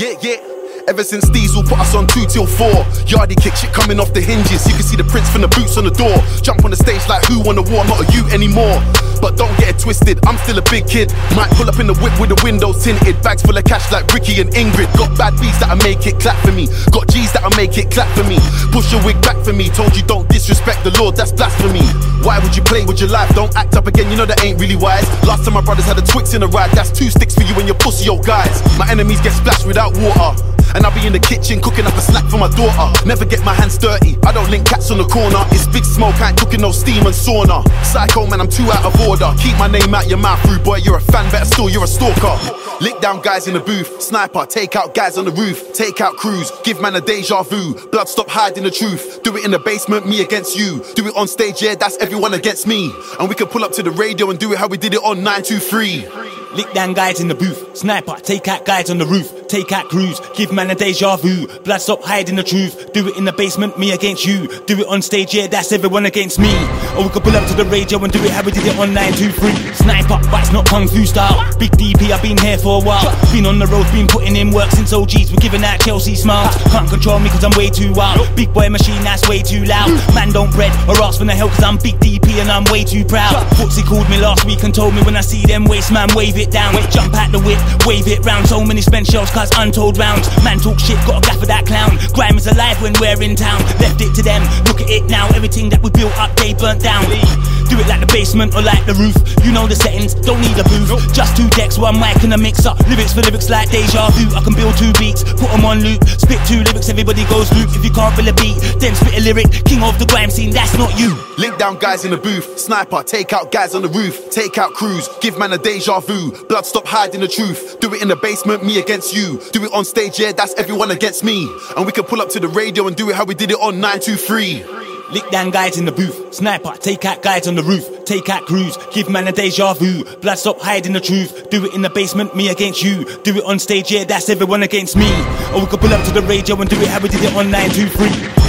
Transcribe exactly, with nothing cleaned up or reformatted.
Yeah, yeah. Ever since Diesel put us on two till four. Yardie kick shit coming off the hinges. You can see the prints from the boots on the door. Jump on the stage like who won the war, not a you anymore. But don't get it twisted, I'm still a big kid. Might pull up in the whip with the windows tinted. Bags full of cash like Ricky and Ingrid. Got bad beats that'll make it clap for me. Got G's that'll make it clap for me. Push your wig back for me. Told you don't disrespect the Lord, that's blasphemy. Why would you play with your life? Don't act up again, you know that ain't really wise. Last time my brothers had a Twix in a ride. That's two sticks for you and your pussy old guys. My enemies get splashed without water, and I'll be in the kitchen cooking up a snack for my daughter. Never get my hands dirty, I don't link cats on the corner. It's big smoke, I ain't cooking no steam and sauna. Psycho man, I'm too out of order. Keep my name out your mouth, rude boy, you're a fan, better still, you're a stalker. Lick down guys in the booth, sniper, take out guys on the roof. Take out crews, give man a deja vu. Blood stop hiding the truth. Do it in the basement, me against you. Do it on stage, yeah, that's everyone against me. And we can pull up to the radio and do it how we did it on nine two three. Lick down guys in the booth, sniper, take out guys on the roof. Take out crews, give man a deja vu. Blood stop hiding the truth. Do it in the basement, me against you. Do it on stage, yeah, that's everyone against me. Or we could pull up to the radio and do it how we did it on nine two three. Sniper, but it's not kung fu style. Big D P, I've been here for a while. Been on the road, been putting in work since O Gs. We're giving out Chelsea smiles. Can't control me cause I'm way too wild. Big boy machine, that's way too loud. Man don't bread or ask for the help cause I'm Big D P and I'm way too proud. Footsie called me last week and told me when I see them waste man wave it down. Jump out the whip, wave it round. So many spent shells cause untold rounds. Man talk shit, got a gaff for that clown. Grime is alive when we're in town. Left it to them, look at it now. Everything that we built up, they burnt down. Do it like the basement or like the roof. You know the settings, don't need a booth. Just two decks, one mic and a mixer. Lyrics for lyrics like deja vu. I can build two beats, put them on loop. Spit two lyrics, everybody goes loop. If you can't feel a beat, then spit a lyric. King of the grime scene, that's not you. Link down guys in the booth, sniper, take out guys on the roof. Take out crews, give man a deja vu. Blood stop hiding the truth. Do it in the basement, me against you. Do it on stage, yeah, that's everyone against me. And we can pull up to the radio and do it how we did it on nine two three. Lick down guys in the booth, sniper, take out guys on the roof. Take out crews, give man a deja vu. Blood stop hiding the truth. Do it in the basement, me against you. Do it on stage, yeah, that's everyone against me. Or we could pull up to the radio and do it how we did it on nine two three.